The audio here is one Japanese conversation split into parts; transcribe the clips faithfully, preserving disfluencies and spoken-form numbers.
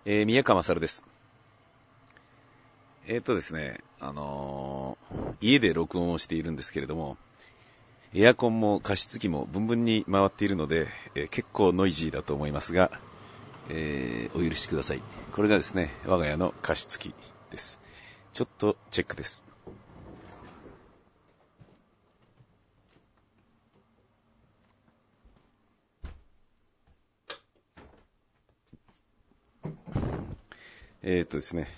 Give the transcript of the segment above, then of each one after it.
えー、宮川勝です。えーとですね、あのー、家で録音をしているんですけれども、エアコンも加湿器もブンブンに回っているので、えー、結構ノイジーだと思いますが、えー、お許しください。これがですね、我が家の加湿器です。ちょっとチェックです。えーとですね、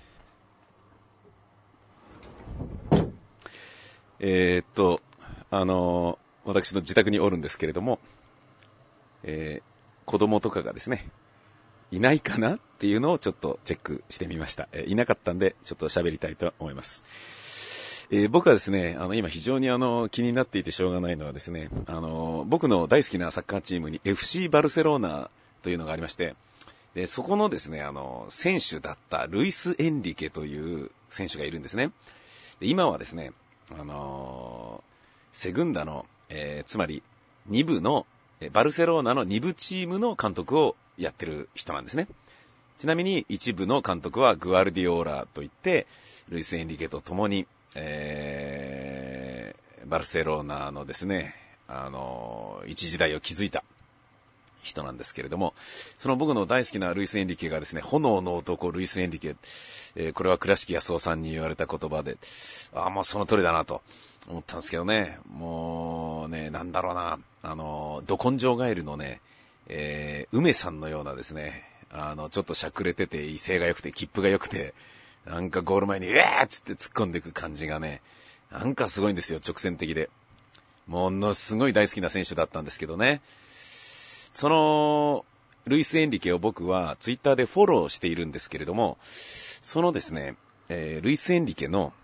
えーっと、あのー、私の自宅におるんですけれども、えー、子供とかがですね、いないかなっていうのをちょっとチェックしてみました。えー、いなかったんで、ちょっと喋りたいと思います。えー、僕はですね、あの、今非常にあの、気になっていてしょうがないのはですね、あの、僕の大好きなサッカーチームに エフシー バルセロナというのがありまして、で、そこのですね、あの、選手だったルイス・エンリケという選手がいるんですね。で今はですね、あのー、セグンダの、えー、つまりに部の、バルセロナのに部チームの監督をやってる人なんですね。ちなみにいち部の監督はグアルディオーラといって、ルイス・エンリケと共に、えー、バルセロナのですね、あのー、一時代を築いた人なんですけれども、その僕の大好きなルイス・エンリケがですね、炎の男ルイス・エンリケ、えー、これは倉敷康夫さんに言われた言葉で、ああ、もうその通りだなと思ったんですけどね、もうね、なんだろうな、あの、ど根性ガエルのね、えー、梅さんのようなですね、あの、ちょっとしゃくれてて、威勢が良くて、切符が良くて、なんかゴール前に、うわーっつって突っ込んでいく感じがね、なんかすごいんですよ、直線的で。ものすごい大好きな選手だったんですけどね。その、ルイス・エンリケを僕はツイッターでフォローしているんですけれども、そのですね、えー、ルイス・エンリケの、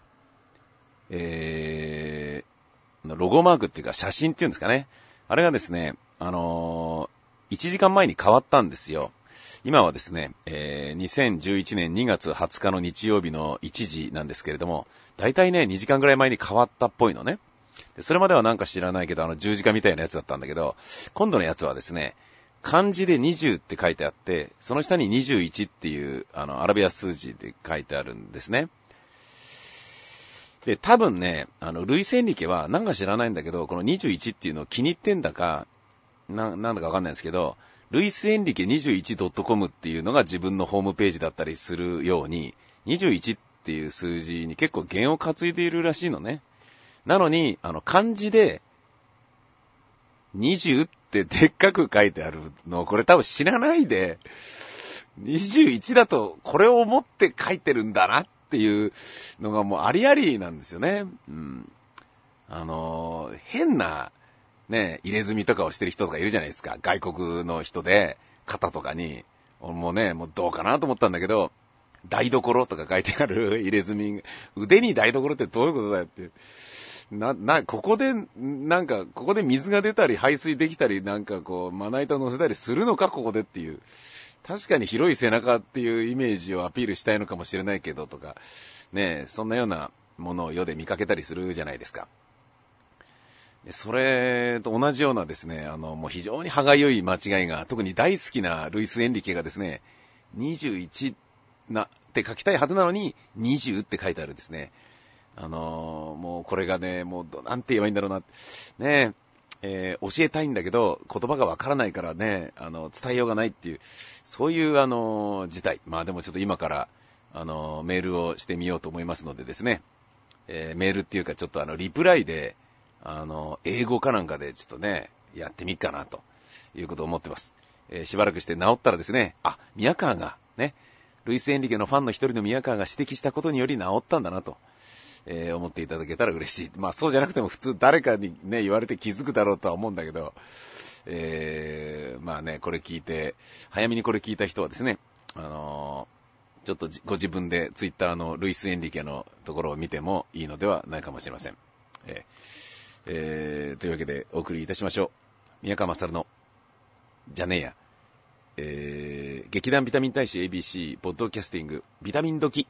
えー、ロゴマークっていうか写真っていうんですかね。あれがですね、あのー、いちじかんまえに変わったんですよ。今はですね、えー、にせんじゅういちねんにがつはつかの日曜日のいちじなんですけれども、だいたいね、にじかんぐらい前に変わったっぽいのね。でそれまではなんか知らないけど、あの十字架みたいなやつだったんだけど、今度のやつはですね、漢字でにじゅうって書いてあって、その下ににじゅういちっていう、あの、アラビア数字で書いてあるんですね。で、多分ね、あの、ルイス・エンリケは、なんか知らないんだけど、このにじゅういちっていうのを気に入ってんだか、な、なんだかわかんないんですけど、ルイス・エンリケ にじゅういちドットコム っていうのが自分のホームページだったりするように、にじゅういちっていう数字に結構弦を担いでいるらしいのね。なのに、あの、漢字で、にじゅうってでっかく書いてあるのを、これ多分知らないで、にじゅういちだとこれを思って書いてるんだなっていうのがもうありありなんですよね。うん。あのー、変な、ね、入れ墨とかをしてる人とかいるじゃないですか。外国の人で、肩とかに、もうね、もうどうかなと思ったんだけど、台所とか書いてある入れ墨、腕に台所ってどういうことだよって。な、な、ここで、なんか、ここで水が出たり、排水できたり、なんかこう、まな板乗せたりするのか、ここでっていう。確かに広い背中っていうイメージをアピールしたいのかもしれないけど、とか、ねえ、そんなようなものを世で見かけたりするじゃないですか。それと同じようなですね、あの、もう非常に歯がゆい間違いが、特に大好きなルイス・エンリケがですね、にじゅういちなって書きたいはずなのに、にじゅうって書いてあるんですね。あのー、もうこれがね、もうなんて言えばいいんだろうな。ねえ、えー、教えたいんだけど、言葉がわからないからね、あの、伝えようがないっていう、そういうあのー、事態。まあでもちょっと今から、あのー、メールをしてみようと思いますのでですね、えー、メールっていうかちょっとあの、リプライで、あの、英語かなんかでちょっとね、やってみっかな、ということを思ってます。えー、しばらくして治ったらですね、あ、宮川が、ね、ルイス・エンリケのファンの一人の宮川が指摘したことにより治ったんだなと。えー、思っていただけたら嬉しい。まあそうじゃなくても普通誰かにね、言われて気づくだろうとは思うんだけど、えー、まあね、これ聞いて、早めにこれ聞いた人はですね、あのー、ちょっとご自分でツイッターのルイス・エンリケのところを見てもいいのではないかもしれません。えーえー、というわけでお送りいたしましょう。宮川勝の、じゃねえや、えー、劇団ビタミン大使 エービーシー ポッドキャスティングビタミン時。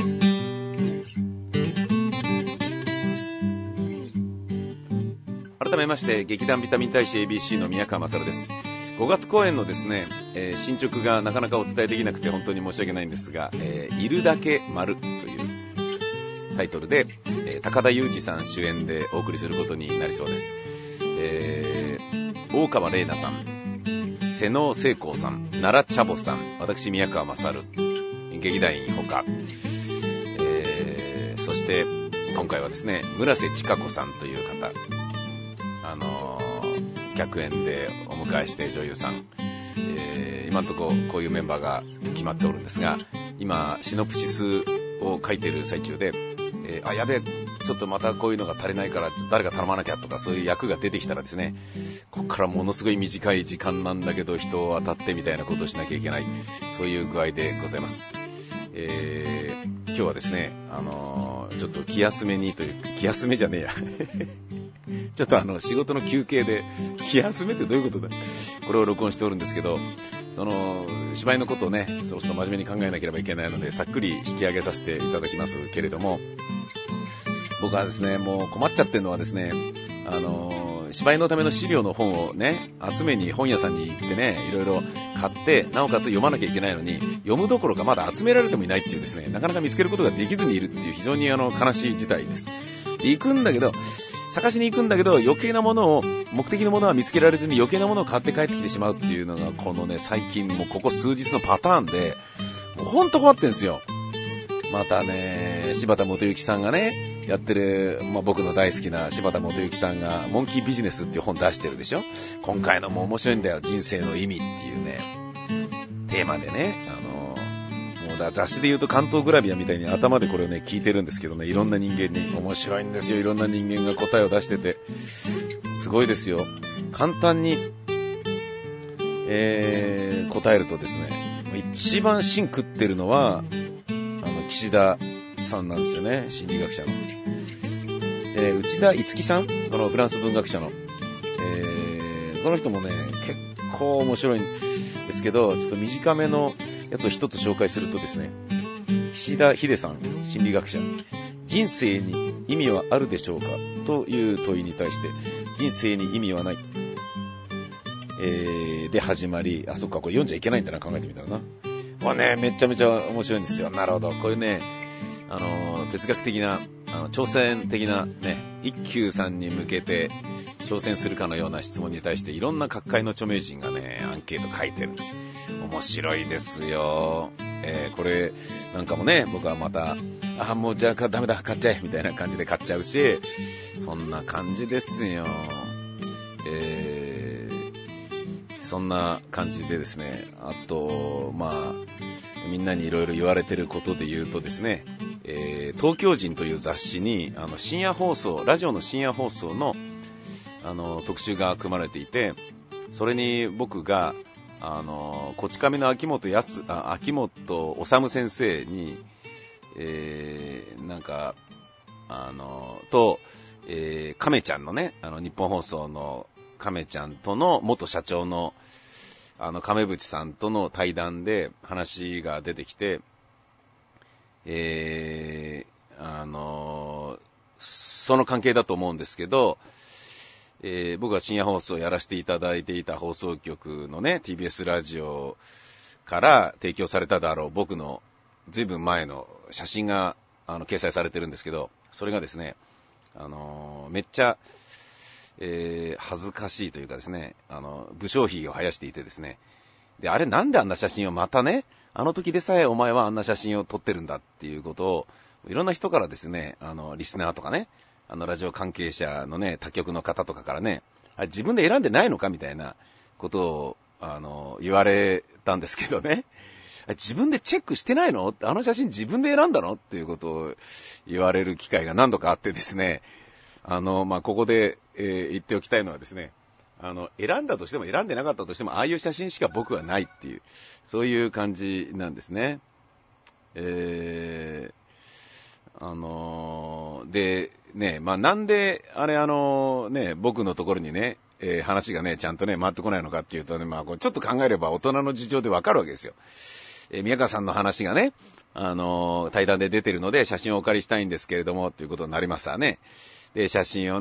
改めめまして劇団ビタミン大使 エービーシー の宮川勝です。ごがつ公演のですね、えー、進捗がなかなかお伝えできなくて本当に申し訳ないんですが、えー、いるだけ丸というタイトルで、えー、高田裕二さん主演でお送りすることになりそうです。えー、大川玲奈さん、瀬野聖光さん、奈良茶坊さん、私宮川勝、劇団員ほか、えー、そして今回はですね、村瀬千佳子さんという方、あのー、客演でお迎えして女優さん、えー、今のところこういうメンバーが決まっておるんですが、今シノプシスを書いている最中で、えー、あ、やべえ、ちょっとまたこういうのが足りないから誰か頼まなきゃとか、そういう役が出てきたらですね、ここからものすごい短い時間なんだけど人を当たってみたいなことをしなきゃいけない、そういう具合でございます。えー、今日はですね、あのー、ちょっと気休めにという、気休めじゃねえやちょっとあの仕事の休憩で、気休めってどういうことだ、これを録音しておるんですけど、その芝居のことをね、そうそう真面目に考えなければいけないので、さっくり引き上げさせていただきますけれども、僕はですね、もう困っちゃってるのはですね、あのー、芝居のための資料の本をね、集めに本屋さんに行ってね、いろいろ買って、なおかつ読まなきゃいけないのに、読むどころかまだ集められてもいないっていうですね、なかなか見つけることができずにいるっていう非常にあの悲しい事態です。で、行くんだけど、探しに行くんだけど、余計なものを、目的のものは見つけられずに余計なものを買って帰ってきてしまうっていうのが、このね、最近もうここ数日のパターンで、もうほんと困ってんですよ。またね、柴田元幸さんがね、やってる、まあ、僕の大好きな柴田元幸さんがモンキービジネスっていう本出してるでしょ。今回のも面白いんだよ、人生の意味っていうね、テーマでね、あの、もうだ雑誌で言うと関東グラビアみたいに頭でこれをね、聞いてるんですけどね、いろんな人間に、面白いんですよ、いろんな人間が答えを出してて、すごいですよ。簡単に、えー、答えるとですね、一番芯食ってるのは、岸田さんなんですよね、心理学者の、えー、内田樹さん、このフランス文学者の、えー、この人もね結構面白いんですけど、ちょっと短めのやつを一つ紹介するとですね、岸田秀さん、心理学者、人生に意味はあるでしょうかという問いに対して、人生に意味はない、えー、で始まり、あ、そっか、これ読んじゃいけないんだな、考えてみたらな。これね、めちゃめちゃ面白いんですよ。なるほど。こういうね、あの、哲学的な、あの、挑戦的なね、一休さんに向けて挑戦するかのような質問に対して、いろんな各界の著名人がね、アンケート書いてるんです。面白いですよ。えー、これなんかもね、僕はまた、あ、もうじゃあダメだ、買っちゃえみたいな感じで買っちゃうし、そんな感じですよ。えーそんな感じでですね、あと、まあ、みんなにいろいろ言われてることで言うとですね、えー、東京人という雑誌に、あの、深夜放送、ラジオの深夜放送の、あの、特集が組まれていて、それに僕が、あの、こち亀の秋元康、あ、秋元治先生に、えー、なんか、あの、と、えー、亀ちゃんのね、あの、日本放送の、亀ちゃんとの元社長のあの亀渕さんとの対談で話が出てきて、えー、あのその関係だと思うんですけど、えー、僕が深夜放送をやらせていただいていた放送局のね ティービーエス ラジオから提供されただろう僕のずいぶん前の写真があの掲載されてるんですけど、それがですね、あのめっちゃえー、恥ずかしいというかですね、あの、武将髭を生やしていてですね、で、あれなんであんな写真をまたね、あの時でさえお前はあんな写真を撮ってるんだっていうことを、いろんな人からですね、あの、リスナーとかね、あの、ラジオ関係者のね、他局の方とかからね、あれ自分で選んでないのかみたいなことを、あの、言われたんですけどね、自分でチェックしてないの？あの写真自分で選んだの？っていうことを言われる機会が何度かあってですね、あの、まあ、ここで、えー、言っておきたいのはですね、あの、選んだとしても選んでなかったとしても、ああいう写真しか僕はないっていう、そういう感じなんですね。えー、あのー、で、ね、まあ、なんで、あれ、あのー、ね、僕のところにね、えー、話がね、ちゃんとね、回ってこないのかっていうとね、まあ、こうちょっと考えれば大人の事情でわかるわけですよ。えー、宮川さんの話がね、あのー、対談で出てるので、写真をお借りしたいんですけれども、ということになりますわね。で、写真をね、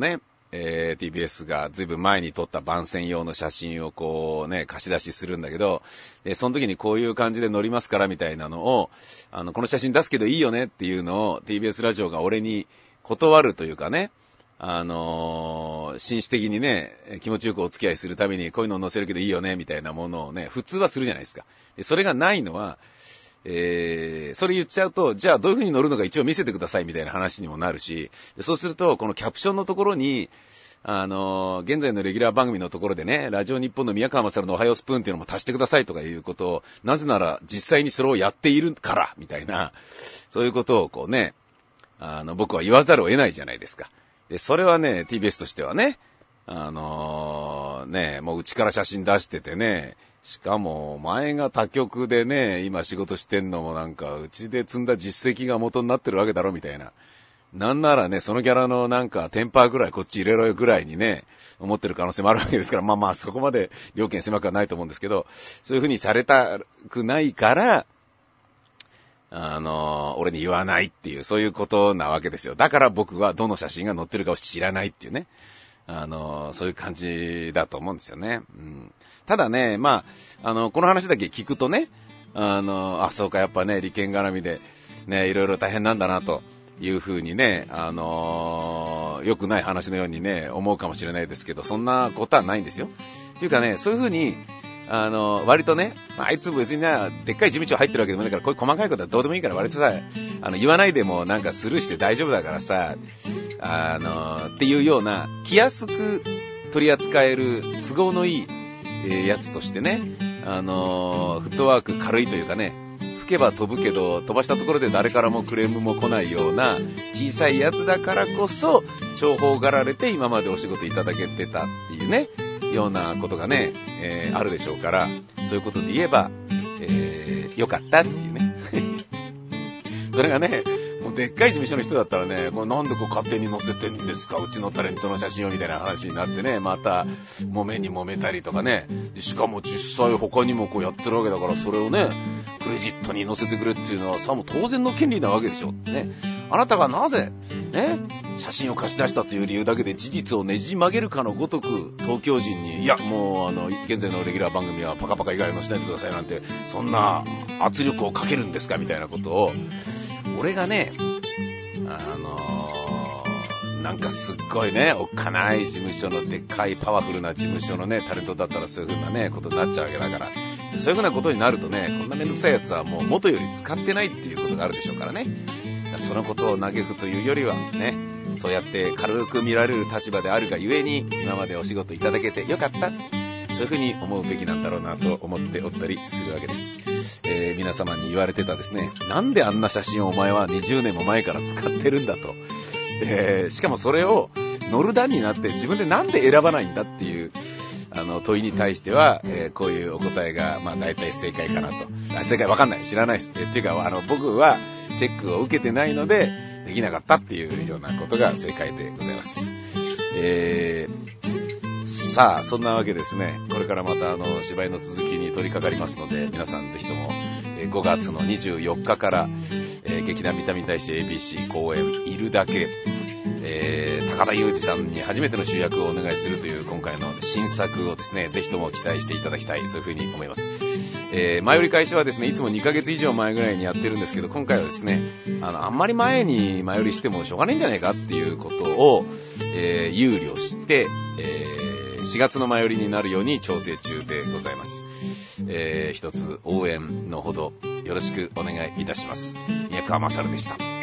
えー、ティービーエス がずいぶん前に撮った番宣用の写真をこうね、貸し出しするんだけど、えー、その時にこういう感じで載りますからみたいなのを、あの、この写真出すけどいいよねっていうのを ティービーエス ラジオが俺に断るというかね、あのー、紳士的にね、気持ちよくお付き合いするためにこういうのを載せるけどいいよねみたいなものをね、普通はするじゃないですか。でそれがないのは、えー、それ言っちゃうと、じゃあどういう風に載るのか一応見せてくださいみたいな話にもなるし、そうするとこのキャプションのところに、あのー、現在のレギュラー番組のところでね、ラジオ日本の宮川勝のおはようスプーンっていうのも足してくださいとかいうことを、なぜなら実際にそれをやっているからみたいな、そういうことをこうね、あの僕は言わざるを得ないじゃないですか。で、それはね、ティービーエス としてはね、あのー、ね、もううちから写真出しててね、しかも前が他局でね、今仕事してんのもなんかうちで積んだ実績が元になってるわけだろみたいな。なんならね、そのギャラのなんかテンパーぐらいこっち入れろよぐらいにね、思ってる可能性もあるわけですから、まあまあそこまで料金狭くはないと思うんですけど、そういう風にされたくないから、あのー、俺に言わないっていう、そういうことなわけですよ。だから僕はどの写真が載ってるかを知らないっていうね。あのー、そういう感じだと思うんですよね。うん、ただね、まあ、あのー、この話だけ聞くとね、あのー、あ、そうか、やっぱね、利権絡みで、ね、いろいろ大変なんだなというふうにね、あのー、良くない話のようにね、思うかもしれないですけど、そんなことはないんですよ。っていうかね、そういうふうに、あの、割とね、あいつ別にな、でっかい事務所入ってるわけでもないから、こういう細かいことはどうでもいいから、割とさ、あの、言わないでもなんかスルーして大丈夫だからさ、あの、っていうような、気安く取り扱える都合のいい、えー、やつとしてね、あの、フットワーク軽いというかね、吹けば飛ぶけど、飛ばしたところで誰からもクレームも来ないような、小さいやつだからこそ、重宝がられて今までお仕事いただけてたっていうね、ようなことがね、えー、あるでしょうから、そういうことで言えば、えー、よかったっていうね。それがね、もうでっかい事務所の人だったらね、これなんでこう勝手に載せてんですか、うちのタレントの写真をみたいな話になってね、また揉めに揉めたりとかね、でしかも実際他にもこうやってるわけだから、それをね、クレジットに載せてくれっていうのはさ、もう当然の権利なわけでしょ。ね。あなたがなぜ、ね、写真を貸し出したという理由だけで事実をねじ曲げるかのごとく東京人に、いやもうあの現在のレギュラー番組はパカパカ以外は載せないでくださいなんて、そんな圧力をかけるんですかみたいなことを俺がね、あのー、なんかすっごいね、おっかない事務所のでっかいパワフルな事務所のねタレントだったらそういう風なねことになっちゃうわけだから、そういう風なことになるとね、こんなめんどくさいやつはもう元より使ってないっていうことがあるでしょうからね。そのことを嘆くというよりはね、そうやって軽く見られる立場であるがゆえに今までお仕事いただけてよかった、そういうふうに思うべきなんだろうなと思っておったりするわけです。えー、皆様に言われてたですね、なんであんな写真をお前はにじゅうねんも前から使ってるんだと、えー、しかもそれを乗る段になって自分でなんで選ばないんだっていうあの問いに対しては、えー、こういうお答えがまあ大体正解かなと。正解わかんない、知らないです、えー、っていうかあの僕はチェックを受けてないのでできなかったっていうようなことが正解でございます。えー、さあそんなわけですね、これからまたあの芝居の続きに取り掛かりますので、皆さんぜひともごがつのにじゅうよっかから、えー、劇団ビタミン大使 エービーシー 公演いるだけ、えー、高田裕二さんに初めての主役をお願いするという今回の新作をですね、ぜひとも期待していただきたい、そういうふうに思います。えー、前売り開始はですね、いつもにかげつ以上前ぐらいにやってるんですけど、今回はですね、あのあんまり前に前売りしてもしょうがないんじゃないかっていうことを、えー、憂慮して、えー、しがつの前売りになるように調整中でございます。えー、一つ応援のほどよろしくお願いいたします。宮川勝でした。